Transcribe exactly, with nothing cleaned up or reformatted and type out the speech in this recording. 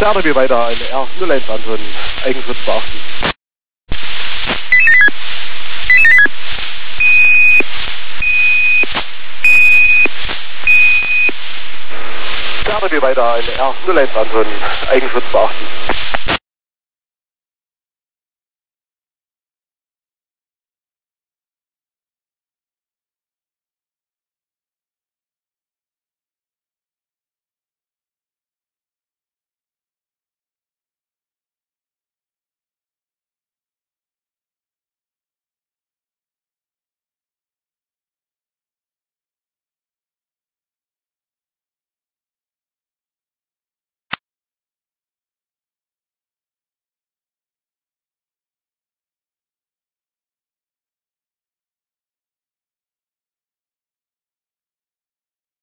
R B weiter, eine R null eins Anton, Eigenschutz beachten. R B weiter, eine R null eins Anton, Eigenschutz beachten.